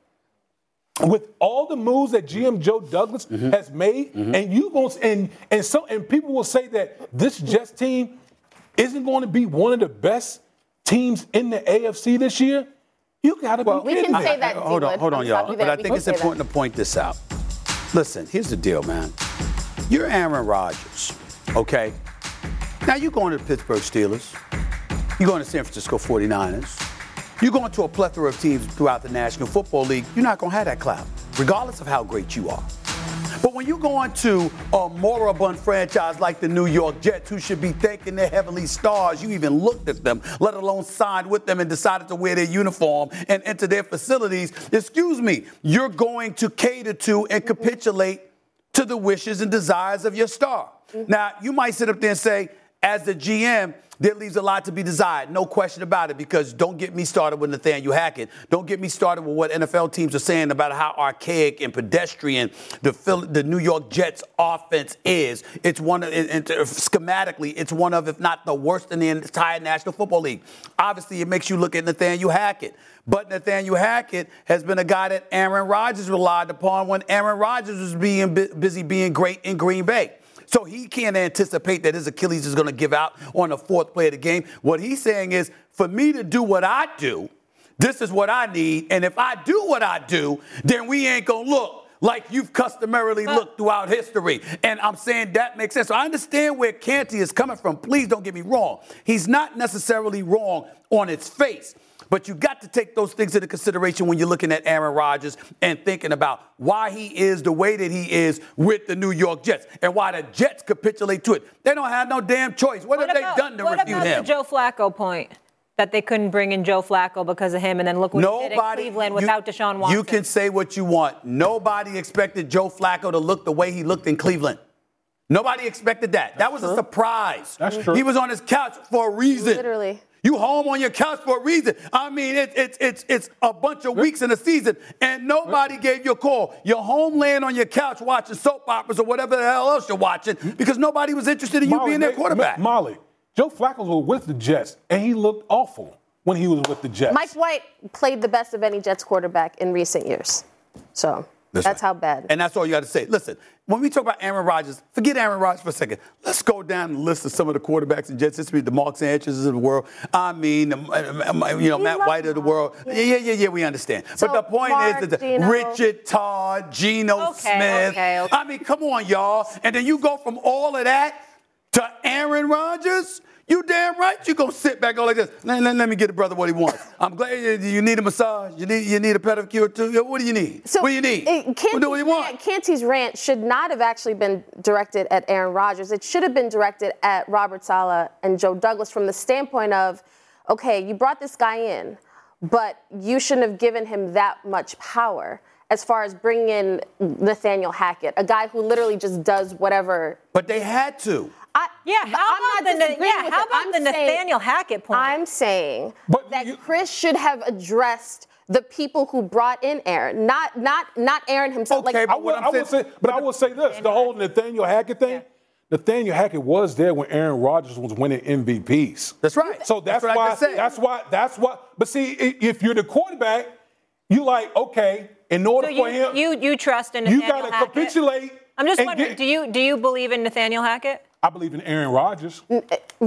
with all the moves that G M Joe Douglas mm-hmm. has made, mm-hmm. and you going and and so and people will say that this Jets team isn't going to be one of the best teams in the A F C this year. You got to well, be kidding we can me. say that. I, I, hold on, hold on, y'all. But I think it's important that. to point this out. Listen, here's the deal, man. You're Aaron Rodgers, okay? Now you're going to the Pittsburgh Steelers. You're going to San Francisco forty-niners. You're going to a plethora of teams throughout the National Football League. You're not going to have that clout, regardless of how great you are. But when you go into a moribund franchise like the New York Jets, who should be thanking their heavenly stars, you even looked at them, let alone signed with them and decided to wear their uniform and enter their facilities, excuse me, you're going to cater to and capitulate to the wishes and desires of your star. Mm-hmm. Now, you might sit up there and say, as the G M, there leaves a lot to be desired. No question about it, because don't get me started with Nathaniel Hackett. Don't get me started with what N F L teams are saying about how archaic and pedestrian the Phil- the New York Jets offense is. It's one of, it, it, schematically, it's one of, if not the worst in the entire National Football League. Obviously, it makes you look at Nathaniel Hackett. But Nathaniel Hackett has been a guy that Aaron Rodgers relied upon when Aaron Rodgers was being bu- busy being great in Green Bay. So he can't anticipate that his Achilles is going to give out on the fourth play of the game. What he's saying is, for me to do what I do, this is what I need. And if I do what I do, then we ain't going to look like you've customarily looked throughout history. And I'm saying that makes sense. So I understand where Canty is coming from. Please don't get me wrong. He's not necessarily wrong on its face. But you got to take those things into consideration when you're looking at Aaron Rodgers and thinking about why he is the way that he is with the New York Jets and why the Jets capitulate to it. They don't have no damn choice. What, what have about, they done to refute him? What about the Joe Flacco point? That they couldn't bring in Joe Flacco because of him, and then look what Nobody, he did in Cleveland without you, Deshaun Watson. You can say what you want. Nobody expected Joe Flacco to look the way he looked in Cleveland. Nobody expected that. That's that was true. a surprise. That's true. He was on his couch for a reason. Literally. You home on your couch for a reason. I mean, it, it, it's it's a bunch of weeks in the season, and nobody gave you a call. You're home laying on your couch watching soap operas or whatever the hell else you're watching because nobody was interested in you Molly, being their quarterback. Molly, Joe Flacco was with the Jets, and he looked awful when he was with the Jets. Mike White played the best of any Jets quarterback in recent years. So that's, that's right. how bad. And that's all you got to say. Listen, when we talk about Aaron Rodgers, forget Aaron Rodgers for a second. Let's go down the list of some of the quarterbacks in Jets history, the Mark Sanchez's of the world. I mean, you know, Matt White of the world. Yeah, yeah, yeah, yeah we understand. So but the point Mark, is that Gino. Richard Todd, Geno okay, Smith. Okay, okay. I mean, come on, y'all. And then you go from all of that to Aaron Rodgers? You damn right you're going to sit back all like this. Let, let, let me get the brother what he wants. I'm glad you, you need a massage. You need you need a pedicure too. What do you need? So what do you need? It, what do you want? Canty's rant should not have actually been directed at Aaron Rodgers. It should have been directed at Robert Saleh and Joe Douglas from the standpoint of, okay, you brought this guy in, but you shouldn't have given him that much power as far as bringing in Nathaniel Hackett, a guy who literally just does whatever. But they had to. I, yeah, how I'm about not the, yeah, how it. about I'm the saying, Nathaniel Hackett point? I'm saying but that you, Chris should have addressed the people who brought in Aaron, not not not Aaron himself. Okay, like, I will, I will say, but I will say this: the whole Nathaniel Hackett thing. Yeah. Nathaniel Hackett was there when Aaron Rodgers was winning M V Ps. That's right. So that's, that's why. That's why. That's why. But see, if you're the quarterback, you like okay. In order so you, for him, you you trust in Nathaniel you got to capitulate. I'm just wondering, get, do you do you believe in Nathaniel Hackett? I believe in Aaron Rodgers. Right.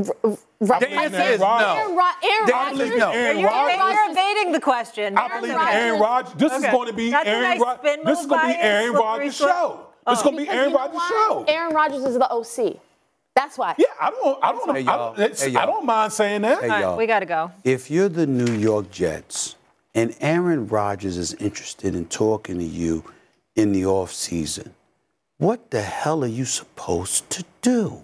The answer is no. Aaron, Ro- Aaron the Rodgers. answer is no. Aaron you're, Rodgers. you're evading the question. I believe in Aaron Rodgers. This okay. is going to be That's Aaron Rodgers. This is going to be Aaron Rodgers' show. This is going to be Aaron Rodgers' show. Aaron Rodgers is the O C. That's why. Yeah, I don't. I don't. Hey, I, don't hey, I don't mind saying that. Hey, All right, we got to go. If you're the New York Jets and Aaron Rodgers is interested in talking to you in the offseason, what the hell are you supposed to do?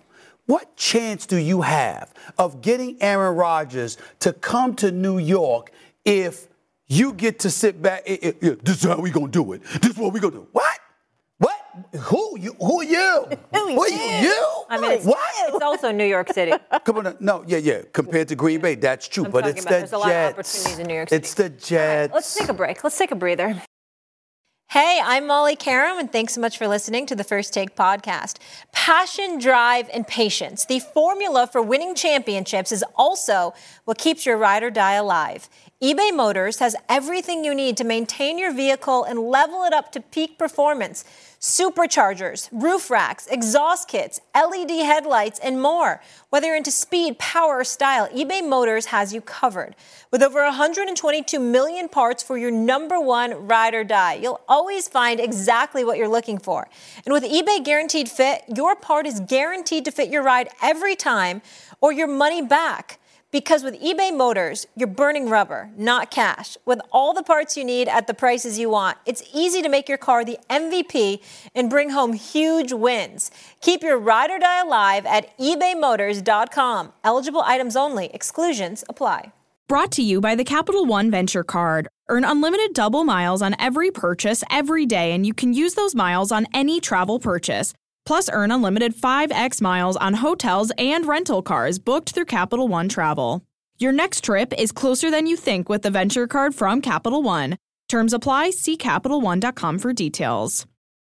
What chance do you have of getting Aaron Rodgers to come to New York if you get to sit back? It, it, it, this is how we gonna do it. This is what we gonna do. What? What? Who you? Who are you? Who are you? You? I mean, it's, what? it's also New York City. Come on, no, yeah, yeah. Compared to Green Bay, that's true, I'm but talking it's about the there's a lot of Jets. opportunities in New York City. It's the Jets. Right, let's take a break. Let's take a breather. Hey, I'm Molly Karam, and thanks so much for listening to the First Take podcast. Passion, drive, and patience. The formula for winning championships is also what keeps your ride or die alive. eBay Motors has everything you need to maintain your vehicle and level it up to peak performance. Superchargers, roof racks, exhaust kits, L E D headlights, and more. Whether you're into speed, power, or style, eBay Motors has you covered. With over one hundred twenty-two million parts for your number one ride or die, you'll always find exactly what you're looking for. And with eBay Guaranteed Fit, your part is guaranteed to fit your ride every time or your money back. Because with eBay Motors, you're burning rubber, not cash. With all the parts you need at the prices you want, it's easy to make your car the M V P and bring home huge wins. Keep your ride or die alive at ebay motors dot com. Eligible items only. Exclusions apply. Brought to you by the Capital One Venture Card. Earn unlimited double miles on every purchase every day, and you can use those miles on any travel purchase. Plus, earn unlimited five x miles on hotels and rental cars booked through Capital One Travel. Your next trip is closer than you think with the Venture Card from Capital One. Terms apply. See Capital One dot com for details.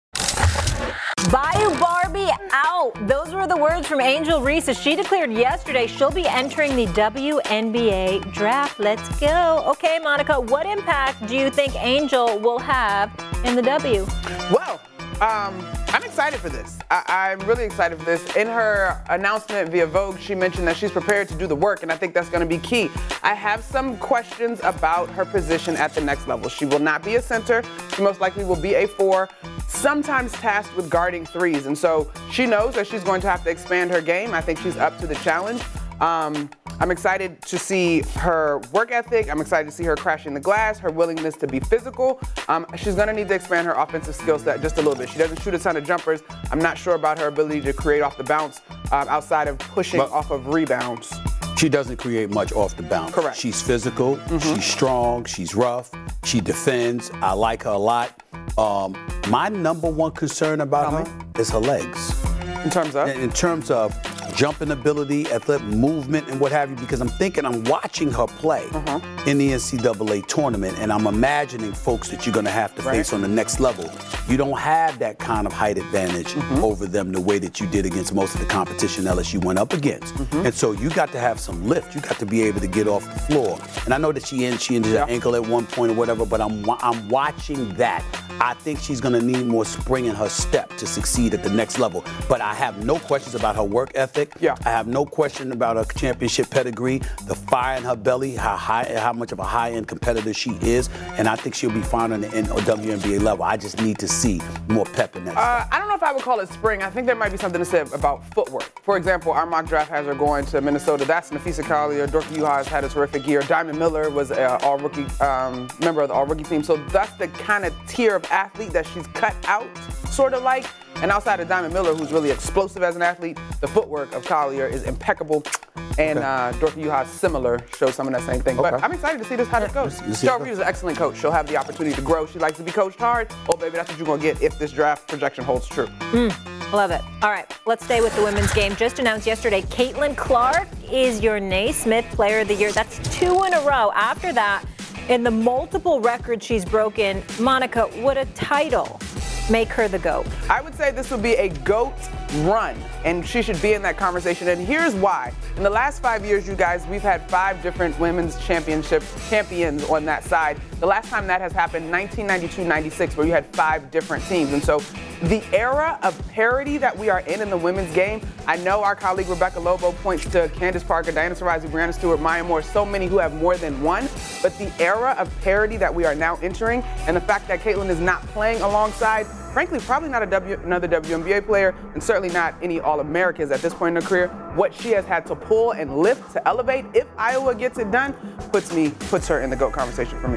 Bayou Barbie out. Those were the words from Angel Reese as she declared yesterday she'll be entering the W N B A draft. Let's go. Okay, Monica, what impact do you think Angel will have in the W? Well, um, I'm excited for this. I- I'm really excited for this. In her announcement via Vogue, she mentioned that she's prepared to do the work, and I think that's going to be key. I have some questions about her position at the next level. She will not be a center. She most likely will be a four, sometimes tasked with guarding threes. And so she knows that she's going to have to expand her game. I think she's up to the challenge. Um, I'm excited to see her work ethic. I'm excited to see her crashing the glass, her willingness to be physical. Um, she's going to need to expand her offensive skill set just a little bit. She doesn't shoot a ton of jumpers. I'm not sure about her ability to create off the bounce um, outside of pushing but off of rebounds. She doesn't create much off the bounce. Correct. She's physical, mm-hmm. she's strong, she's rough, she defends. I like her a lot. Um, my number one concern about Tell her me. is her legs. In terms of? In, in terms of jumping ability, athletic movement, and what have you, because I'm thinking I'm watching her play uh-huh. in the N C double A tournament, and I'm imagining folks that you're going to have to right. face on the next level. You don't have that kind of height advantage mm-hmm. over them the way that you did against most of the competition L S U went up against. Mm-hmm. And so you got to have some lift. You got to be able to get off the floor. And I know that she, she injured yeah. her ankle at one point or whatever, but I'm, I'm watching that. I think she's going to need more spring in her step to succeed at the next level. But I have no questions about her work ethic. Yeah. I have no question about her championship pedigree, the fire in her belly, how high, how much of a high-end competitor she is, and I think she'll be fine on the W N B A level. I just need to see more pep in that. Uh, I don't know if I would call it spring. I think there might be something to say about footwork. For example, our mock draft has her going to Minnesota. That's Nafisa Collier. Dorka Yuha has had a terrific year. Diamond Miller was an all-rookie um, member of the all-rookie team. So that's the kind of tier of athlete that she's cut out, sort of like. And outside of Diamond Miller, who's really explosive as an athlete, the footwork of Collier is impeccable. And okay. uh, Dorka Yuha, similar, shows some of that same thing. Okay. But I'm excited to see this how it goes. Cheryl Reeves is an excellent coach. She'll have the opportunity to grow. She likes to be coached hard. Oh, baby, that's what you're going to get if this draft projection holds true. Mm, love it. All right, let's stay with the women's game. Just announced yesterday, Caitlin Clark is your Naismith Player of the Year. That's two in a row. After that, in the multiple records she's broken, Monica, would a title make her the GOAT? I would say this would be a GOAT run, and she should be in that conversation. And here's why. In the last five years, you guys, we've had five different women's championship champions on that side. The last time that has happened, nineteen ninety-two ninety-six, where you had five different teams. And so the era of parity that we are in in the women's game, I know our colleague Rebecca Lobo points to Candace Parker, Diana Taurasi, Brianna Stewart, Maya Moore, so many who have more than one. But the era of parity that we are now entering, and the fact that Caitlin is not playing alongside, frankly, probably not a w, another W N B A player, and certainly not any All-Americans at this point in her career. What she has had to pull and lift to elevate, if Iowa gets it done, puts me puts her in the GOAT conversation for me.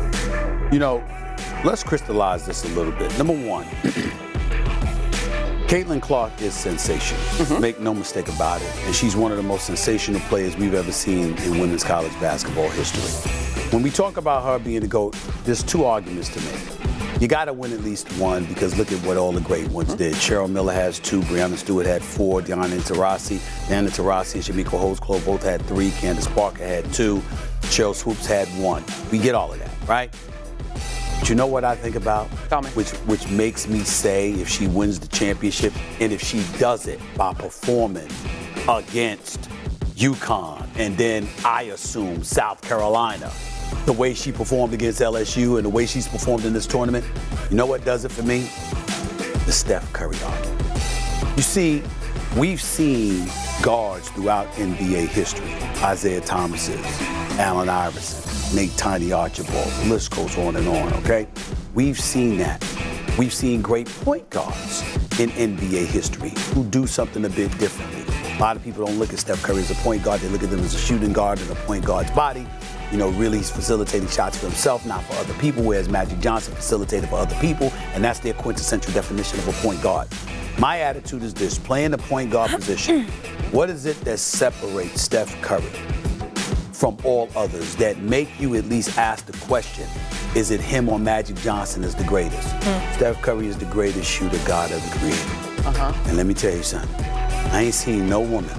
You know, let's crystallize this a little bit. Number one, Caitlin Clark is sensational. Mm-hmm. Make no mistake about it. And she's one of the most sensational players we've ever seen in women's college basketball history. When we talk about her being the GOAT, there's two arguments to make. You got to win at least one because look at what all the great ones mm-hmm. did. Cheryl Miller has two, Breanna Stewart had four, Diana Taurasi, Diana Taurasi and Shamika Holdsclaw both had three, Candace Parker had two, Cheryl Swoops had one. We get all of that, right? But you know what I think about? Tell me. Which, which makes me say if she wins the championship and if she does it by performing against UConn and then I assume South Carolina, the way she performed against L S U and the way she's performed in this tournament, you know what does it for me? The Steph Curry argument. You see, we've seen guards throughout N B A history. Isaiah Thomas's, Allen Iverson, Nate Tiny Archibald, the list goes on and on, okay? We've seen that. We've seen great point guards in N B A history who do something a bit differently. A lot of people don't look at Steph Curry as a point guard. They look at them as a shooting guard in a point guard's body. You know, really he's facilitating shots for himself, not for other people, whereas Magic Johnson facilitated for other people, and that's their quintessential definition of a point guard. My attitude is this, playing the point guard position, what is it that separates Steph Curry from all others that make you at least ask the question, is it him or Magic Johnson is the greatest? Mm. Steph Curry is the greatest shooter God ever created. Uh-huh. And let me tell you something, I ain't seen no woman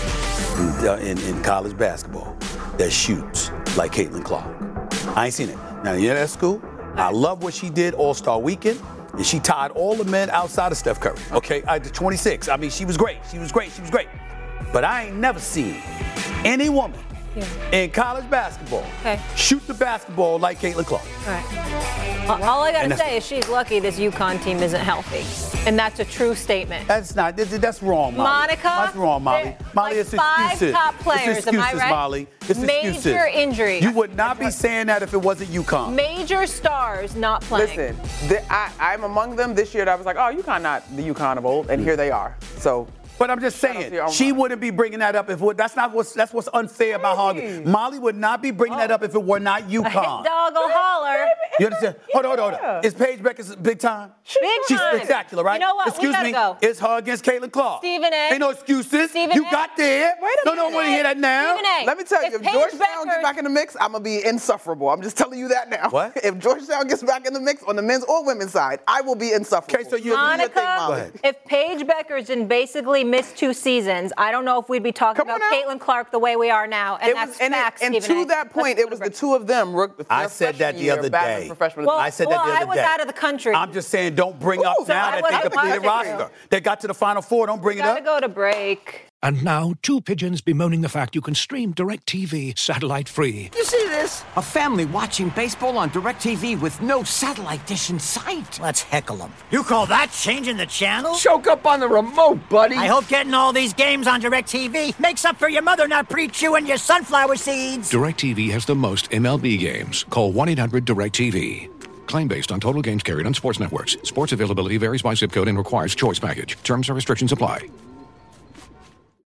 in, uh, in, in college basketball that shoots like Caitlin Clark. I ain't seen it. Now, you know that's cool. I love what she did All-Star Weekend, and she tied all the men outside of Steph Curry. Okay, I did twenty-six. I mean, she was great. She was great. She was great. But I ain't never seen any woman yeah. in college basketball okay. shoot the basketball like Caitlin Clark. All right. All I gotta say is she's lucky this UConn team isn't healthy, and that's a true statement. That's not. That's wrong, Molly. Monica. That's wrong, Molly. Molly, like it's five excuses. top players. It's excuses, am I right? Molly. It's Major excuses. injury. You would not be saying that if it wasn't UConn. Major stars not playing. Listen, the, I, I'm among them this year. That I was like, oh, UConn not the UConn of old, and here they are. So. But I'm just saying, she wouldn't be bringing that up if it, that's not what's that's what's unfair about her. Molly would not be bringing oh. that up if it were not UConn. A hit dog will holler. You understand? Hold on, hold on, hold on. Is Paige Beckers big time? Big She's time. spectacular, right? You know what? Excuse we gotta me. Go. It's her against Caitlin Clark. Stephen A. Ain't no excuses. Stephen you A. got there. Wait a no, minute. no, want to hear that now. Stephen A. Let me tell you, if, if Georgetown gets back in the mix, I'm gonna be insufferable. I'm just telling you that now. What? If Georgetown gets back in the mix on the men's or women's side, I will be insufferable. Okay, so you Monica, thing, Molly. If Paige Beckers didn't basically miss two seasons, I don't know if we'd be talking Come about Caitlin Clark the way we are now, and it that's was, and facts. It, and Stephen to A. that point, Let's it was the two of them. I said that the other day. Well, I said well, that the other I was day. out of the country. I'm just saying, don't bring Ooh, up so now I that was they out of completed the country. roster. They got to the Final Four. Don't bring we it up. Gotta go to break. And now, two pigeons bemoaning the fact you can stream DirecTV satellite-free. You see this? A family watching baseball on DirecTV with no satellite dish in sight. Let's heckle them. You call that changing the channel? Choke up on the remote, buddy. I hope getting all these games on DirecTV makes up for your mother not pre-chewing your sunflower seeds. DirecTV has the most M L B games. Call one eight hundred direct T V. Claim based on total games carried on sports networks. Sports availability varies by zip code and requires choice package. Terms and restrictions apply.